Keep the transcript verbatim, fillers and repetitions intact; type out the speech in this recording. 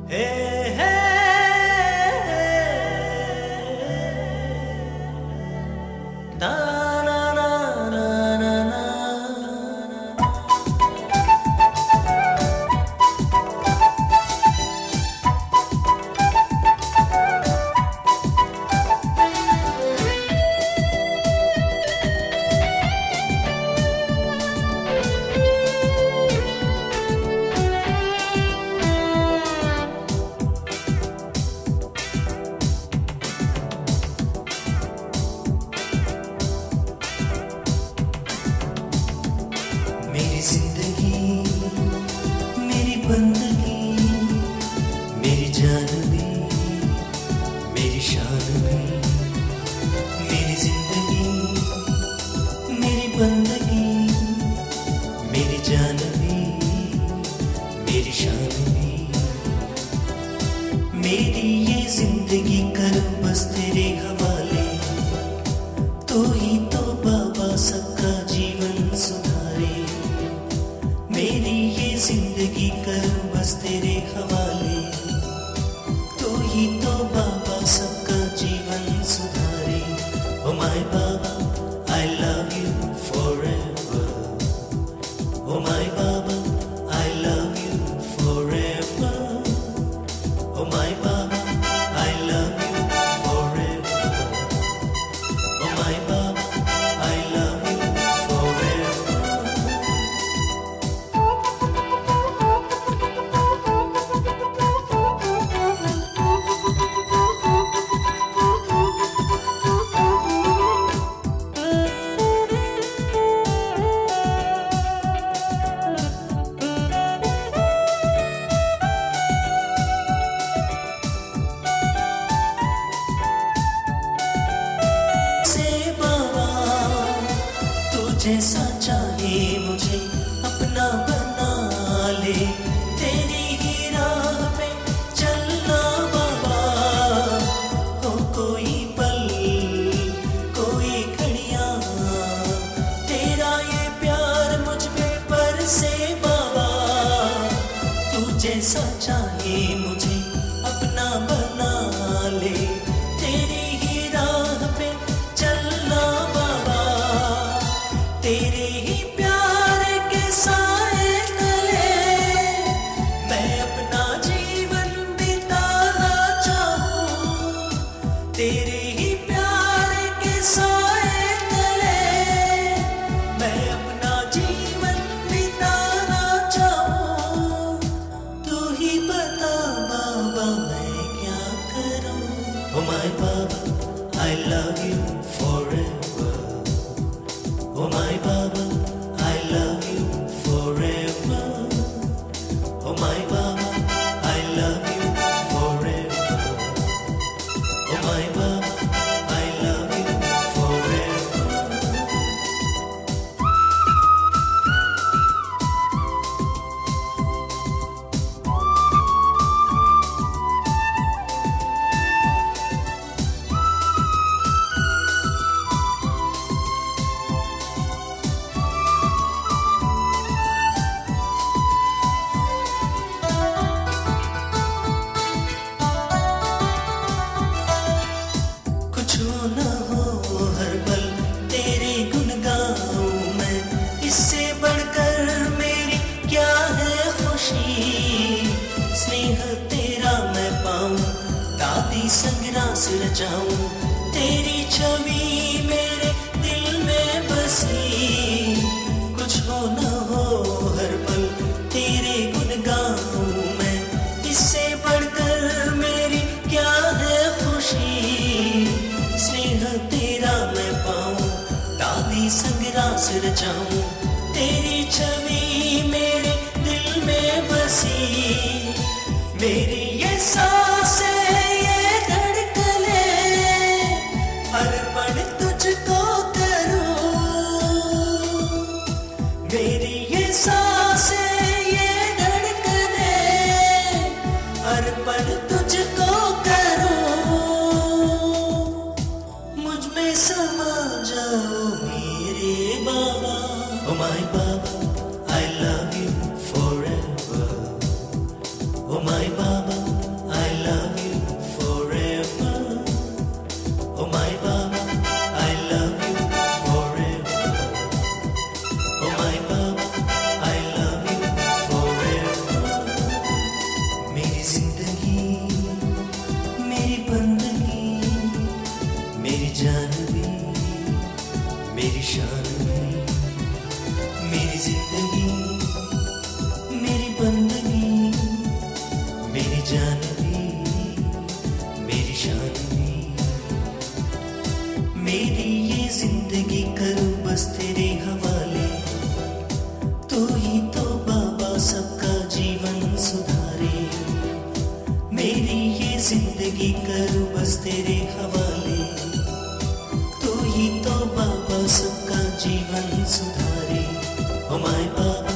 Hey, hey, na na na na na na. मेरी जिंदगी मेरी बंदगी मेरी जान भी मेरी शान भी मेरी जिंदगी मेरी बंदगी मेरी जान भी मेरी शान भी मेरी ये जिंदगी कर बस तेरे हवाले तू ही तो बाबा सबका जीवन सुधारे मेरी ये जिंदगी कर बस तेरे हवाले तू ही तो बाबा सबका जीवन सुधारे oh my Baba I love you forever oh my Baba I love you forever oh my Baba I love you forever oh my Baba I love you forever जैसा चाहे मुझे अपना बना ले तेरी ही राह पे चलना बाबा हो कोई पल कोई घड़ियां तेरा ये प्यार मुझ पे बरसे बाबा तू जैसा चाहे मुझे अपना बना ले तेरी ही राह पे चलना बाबा तेरे ही प्यार के साए तले मैं अपना जीवन बिताना चाहूं तेरे ही प्यार के साए तले मैं अपना जीवन बिताना चाहूं तू ही बता बाबा मैं क्या करूं oh my Baba I love you forever Oh my Baba, I love you forever. Oh my Baba, I love you forever. Oh my Baba, I love you forever. न हो हर पल तेरे गुण गाऊं मैं इससे बढ़कर मेरी क्या है खुशी स्नेह तेरा मैं पाऊं दादी संग रास रचाऊं तेरी छवि मेरे दिल में बसी कुछ हो न हो हर पल तेरे गुण गाऊं मैं इससे बढ़कर मेरी क्या है खुशी स्नेह तेरा मैं पाऊं दादी संग रास रचाऊं तेरी छवि मेरे दिल में बसी मेरी ये सांसें ये धड़कने अर्पण तुझको करूं मेरी ये सांसें ये धड़कने अर्पण तुझको समा जाओ मेरे बाबा oh my Baba I love you forever oh my Baba जिंदगी करूं बस तेरे हवाले। तू ही तो बाबा सबका जीवन सुधारे, ओ माय बाबा।